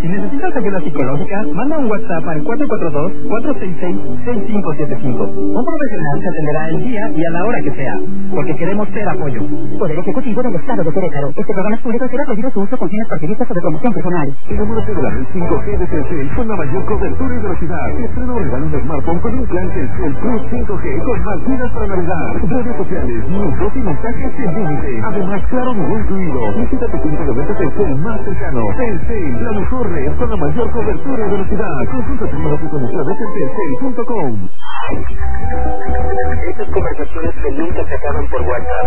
Si necesitas ayuda psicológica, manda un WhatsApp al 442-466-6575. Un profesional te atenderá el día y a la hora que sea, porque queremos ser apoyo. Poder Ejecutivo del Estado de Querétaro. Este programa es público y será prohibido su uso con fines partidistas o de promoción personal. Enamórate de la red 5G de Telcel con la mayor cobertura y velocidad. Estreno regalo un smartphone con un plan Telcel Plus 5G con más gigas para navegar. Redes sociales, minutos y mensajes sin límite. Además, claro, no incluido. Visita tu punto de venta Telcel más cercano. Telcel, la mejor red con la mayor cobertura y velocidad. Consulta términos y condiciones en telcel.com. Estas conversaciones que nunca se acaban por WhatsApp